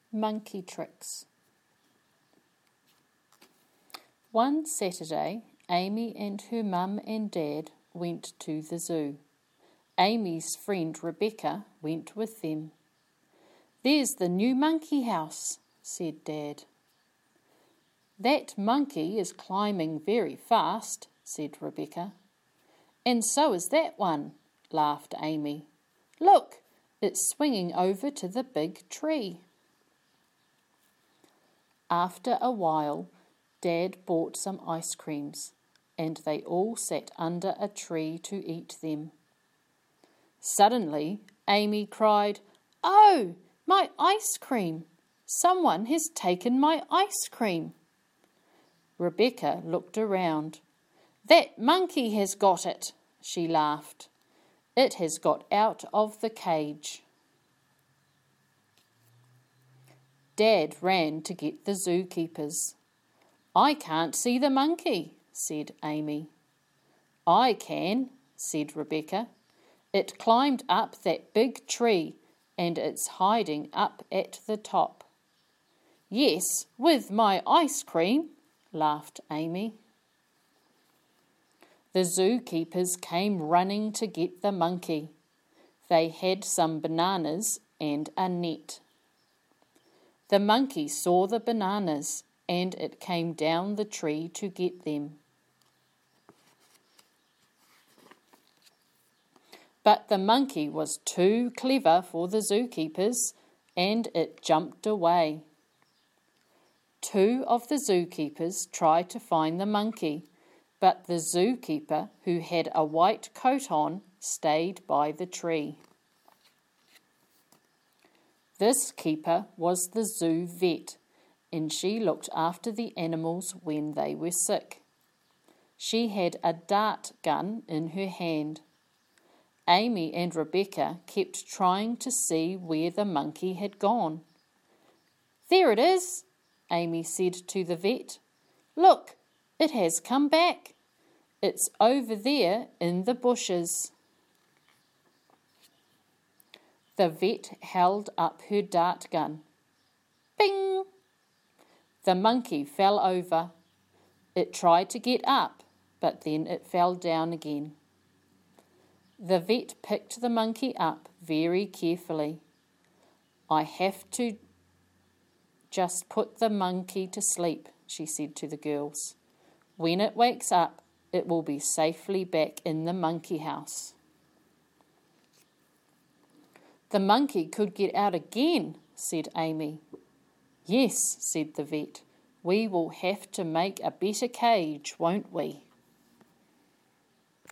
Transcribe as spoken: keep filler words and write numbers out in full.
Monkey tricks. One Saturday, Amy and her mum and dad went to the zoo. Amy's friend Rebecca went with them. "There's the new monkey house," said Dad. "That monkey is climbing very fast," said Rebecca. "And so is that one," laughed Amy. "Look, it's swinging over to the big tree." After a while, Dad bought some ice creams, and they all sat under a tree to eat them. Suddenly, Amy cried, "Oh, my ice cream! Someone has taken my ice cream." Rebecca looked around. "That monkey has got it," she laughed. "It has got out of the cage." Dad ran to get the zookeepers. "I can't see the monkey," said Amy. "I can," said Rebecca. "It climbed up that big tree and it's hiding up at the top." "Yes, with my ice cream," laughed Amy. The zookeepers came running to get the monkey. They had some bananas and a net. The monkey saw the bananas and it came down the tree to get them. But the monkey was too clever for the zookeepers and it jumped away. Two of the zookeepers tried to find the monkey, but the zookeeper, who had a white coat on, stayed by the tree. This keeper was the zoo vet, and she looked after the animals when they were sick. She had a dart gun in her hand. Amy and Rebecca kept trying to see where the monkey had gone. "There it is," Amy said to the vet. "Look, it has come back. It's over there in the bushes." The vet held up her dart gun. Bing! The monkey fell over. It tried to get up, but then it fell down again. The vet picked the monkey up very carefully. "I have to just put the monkey to sleep," she said to the girls. "When it wakes up, it will be safely back in the monkey house." "The monkey could get out again," said Amy. "Yes," said the vet. "We will have to make a better cage, won't we?"